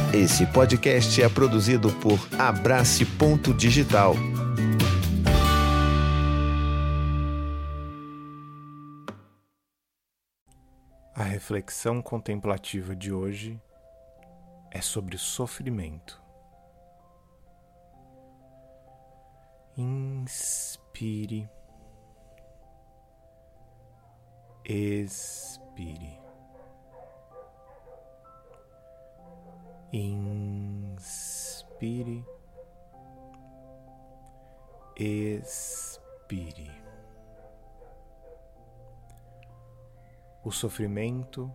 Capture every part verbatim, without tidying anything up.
Esse podcast é produzido por Abrace Ponto Digital. A reflexão contemplativa de hoje é sobre sofrimento. Inspire, expire. Inspire, expire. O sofrimento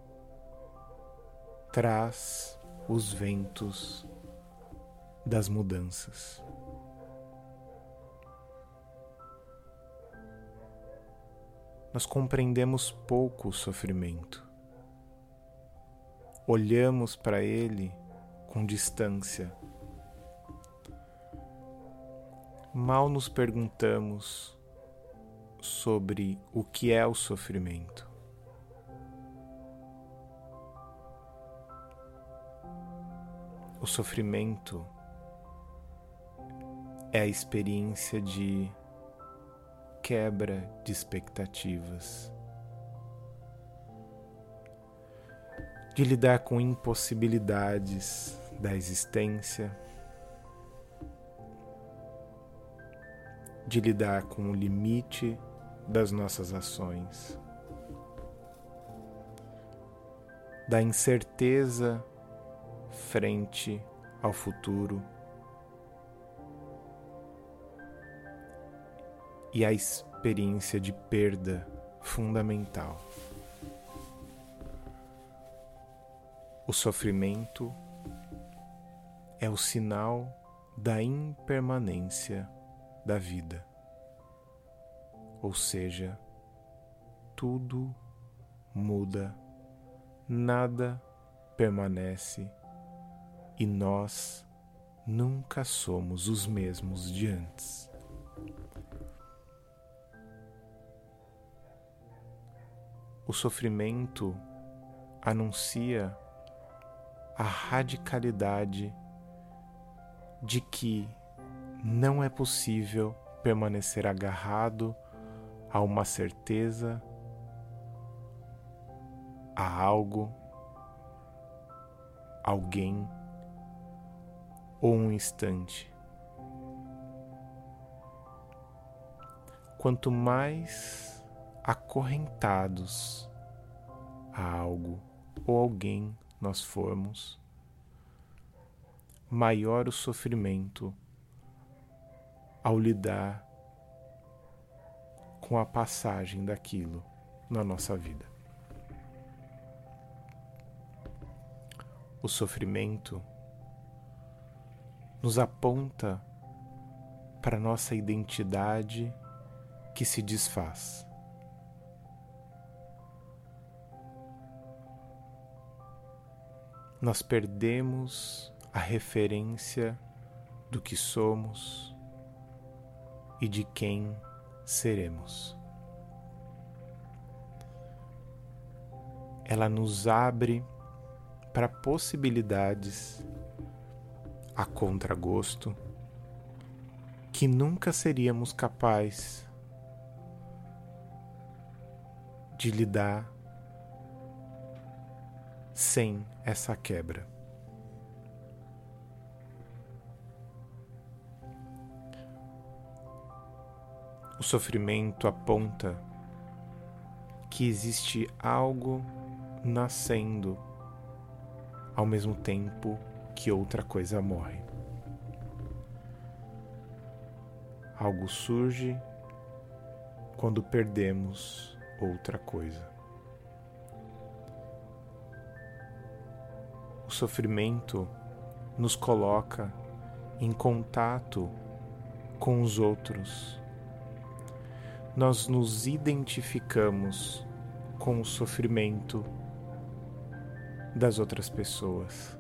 traz os ventos das mudanças. Nós compreendemos pouco o sofrimento. Olhamos para ele com distância. Mal nos perguntamos sobre o que é o sofrimento. O sofrimento é a experiência de quebra de expectativas, de lidar com impossibilidades da existência, de lidar com o limite das nossas ações, da incerteza frente ao futuro e a experiência de perda fundamental. O sofrimento é o sinal da impermanência da vida, ou seja, tudo muda, nada permanece e nós nunca somos os mesmos de antes. O sofrimento anuncia a radicalidade de que não é possível permanecer agarrado a uma certeza, a algo, alguém ou um instante. Quanto mais acorrentados a algo ou alguém nós formos, maior o sofrimento ao lidar com a passagem daquilo na nossa vida. O sofrimento nos aponta para nossa identidade que se desfaz. Nós perdemos a referência do que somos e de quem seremos. Ela nos abre para possibilidades a contragosto que nunca seríamos capazes de lidar sem essa quebra. O sofrimento aponta que existe algo nascendo ao mesmo tempo que outra coisa morre. Algo surge quando perdemos outra coisa. O sofrimento nos coloca em contato com os outros. Nós nos identificamos com o sofrimento das outras pessoas.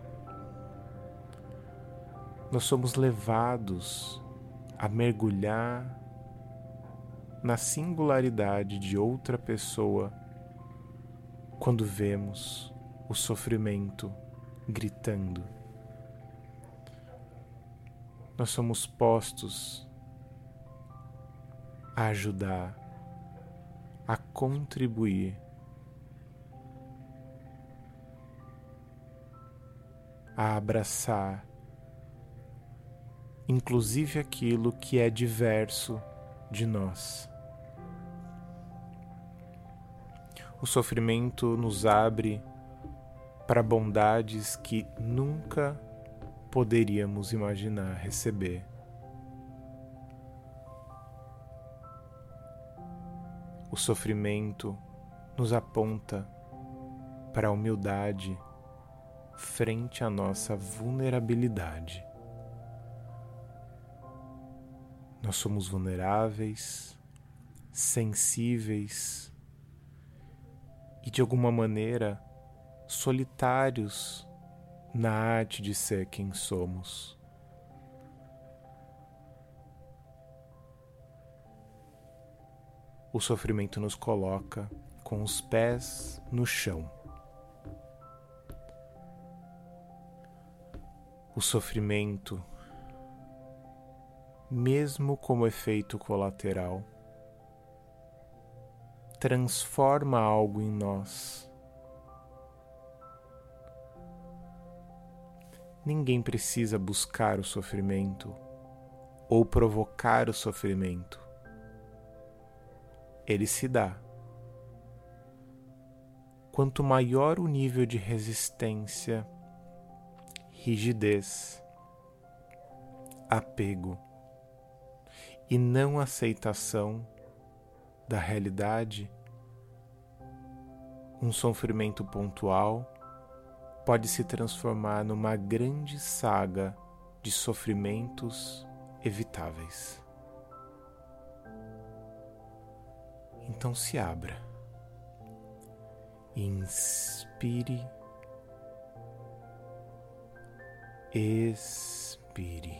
Nós somos levados a mergulhar na singularidade de outra pessoa quando vemos o sofrimento gritando, nós somos postos a ajudar, a contribuir, a abraçar, inclusive aquilo que é diverso de nós. O sofrimento nos abre para bondades que nunca poderíamos imaginar receber. O sofrimento nos aponta para a humildade frente à nossa vulnerabilidade. Nós somos vulneráveis, sensíveis e, de alguma maneira, solitários na arte de ser quem somos. O sofrimento nos coloca com os pés no chão. O sofrimento, mesmo como efeito colateral, transforma algo em nós. Ninguém precisa buscar o sofrimento ou provocar o sofrimento. Ele se dá. Quanto maior o nível de resistência, rigidez, apego e não aceitação da realidade, um sofrimento pontual pode se transformar numa grande saga de sofrimentos evitáveis. Então se abra, inspire, expire,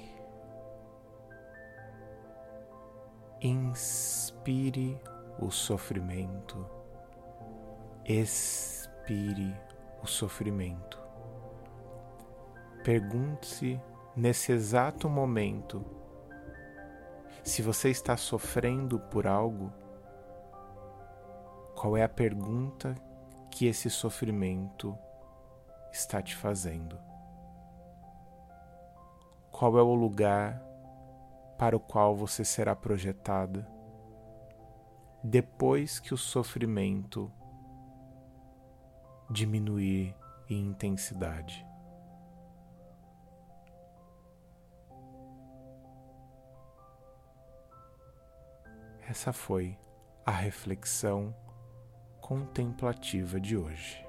inspire o sofrimento, expire o sofrimento. Pergunte-se nesse exato momento se você está sofrendo por algo. Qual é a pergunta que esse sofrimento está te fazendo? Qual é o lugar para o qual você será projetada depois que o sofrimento diminuir em intensidade? Essa foi a reflexão contemplativa de hoje.